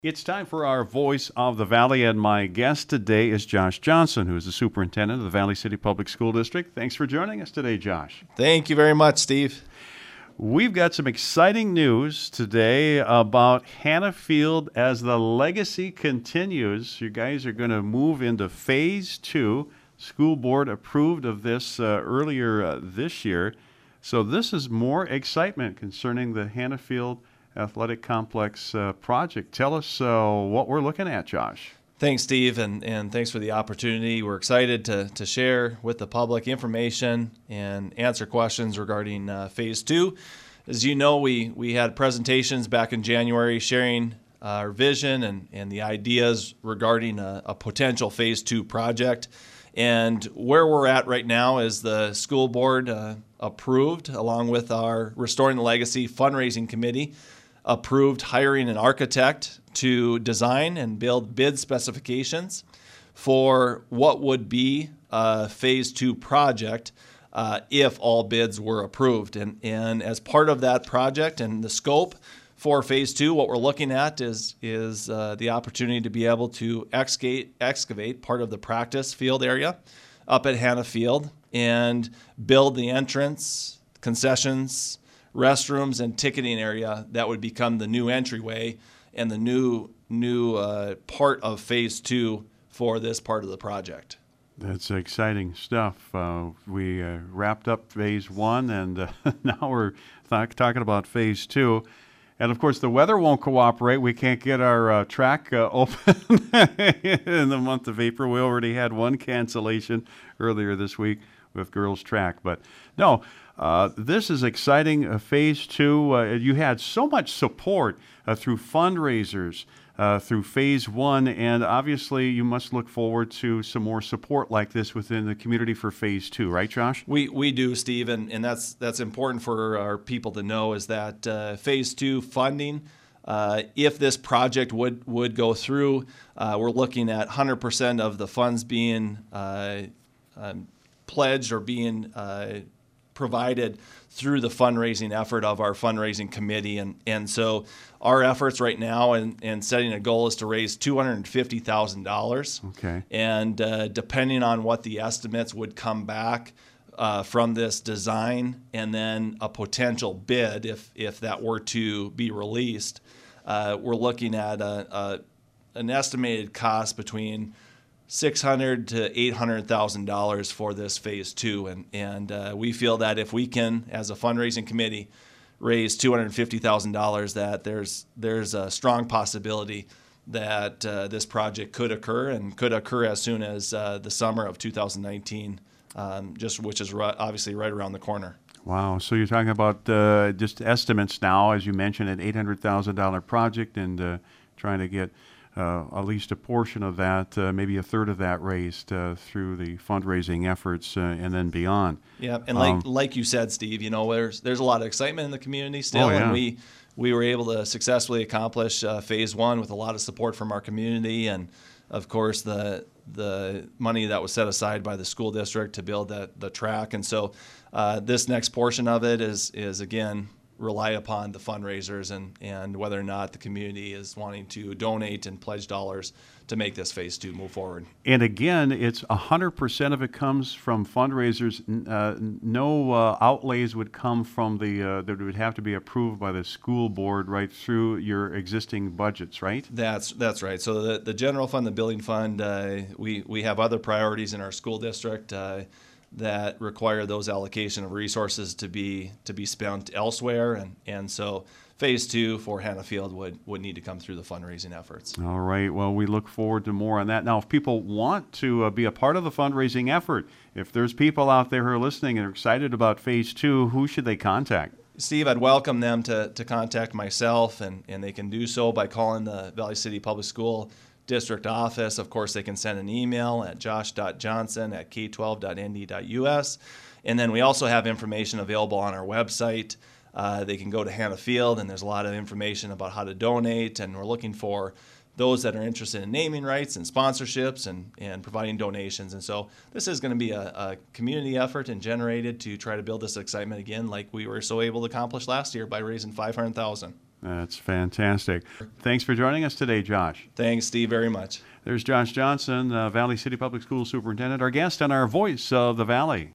It's time for our Voice of the Valley, and my guest today is Josh Johnson, who is the superintendent of the Valley City Public School District. Thanks for joining us today, Josh. Thank you very much, Steve. We've got some exciting news today about Hannah Field as the legacy continues. You guys are going to move into Phase 2. School board approved of this earlier this year. So this is more excitement concerning the Hannah Field Athletic Complex project. Tell us what we're looking at, Josh. Thanks, Steve, and thanks for the opportunity. We're excited to share with the public information and answer questions regarding Phase 2. As you know, we had presentations back in January sharing our vision and the ideas regarding a potential Phase 2 project. And where we're at right now is the school board approved, along with our Restoring the Legacy fundraising committee, approved hiring an architect to design and build bid specifications for what would be a Phase 2 project if all bids were approved. And as part of that project and the scope for Phase 2, what we're looking at is the opportunity to be able to excavate part of the practice field area up at Hannah Field and build the entrance, concessions, restrooms, and ticketing area that would become the new entryway and the new part of Phase 2 for this part of the project. That's exciting stuff. We wrapped up Phase 1, and now we're talking about Phase 2. And, of course, the weather won't cooperate. We can't get our track open in the month of April. We already had one cancellation earlier this week with girls track. But, no, this is exciting. Phase 2, you had so much support through fundraisers, through Phase 1, and obviously you must look forward to some more support like this within the community for Phase 2, right, Josh? We do, Steve, and that's important for our people to know is that Phase 2 funding, if this project would go through, we're looking at 100% of the funds being pledged or being provided through the fundraising effort of our fundraising committee. And so our efforts right now and setting a goal is to raise $250,000. Okay. And depending on what the estimates would come back from this design and then a potential bid, if that were to be released, we're looking at an estimated cost between $600,000 to $800,000 for this Phase 2, and we feel that if we can, as a fundraising committee, raise $250,000, that there's a strong possibility that this project could occur and could occur as soon as the summer of 2019, which is obviously right around the corner. Wow. So you're talking about just estimates now, as you mentioned, an $800,000 project, and trying to get at least a portion of that, maybe a third of that raised through the fundraising efforts and then beyond. Yeah, and like you said, Steve, there's a lot of excitement in the community still, and we were able to successfully accomplish Phase 1 with a lot of support from our community, and of course the money that was set aside by the school district to build the track. And so this next portion of it is again rely upon the fundraisers and whether or not the community is wanting to donate and pledge dollars to make this Phase 2 move forward. And again, it's 100% of it comes from fundraisers. No outlays would come from that would have to be approved by the school board right through your existing budgets, right? That's right. So the general fund, the building fund, we have other priorities in our school district that require those allocation of resources to be spent elsewhere, and so Phase 2 for Hannah Field would need to come through the fundraising efforts. All right. Well, we look forward to more on that. Now, if people want to be a part of the fundraising effort, if there's people out there who are listening and are excited about Phase 2, who should they contact? Steve, I'd welcome them to contact myself, and they can do so by calling the Valley City Public School District office. Of course, they can send an email at josh.johnson@k12.nd.us. And then we also have information available on our website. They can go to Hannah Field, and there's a lot of information about how to donate. And we're looking for those that are interested in naming rights and sponsorships and providing donations. And so this is going to be a community effort and generated to try to build this excitement again, like we were so able to accomplish last year by raising $500,000. That's fantastic. Thanks for joining us today, Josh. Thanks, Steve, very much. There's Josh Johnson, Valley City Public Schools Superintendent, our guest and our voice of the Valley.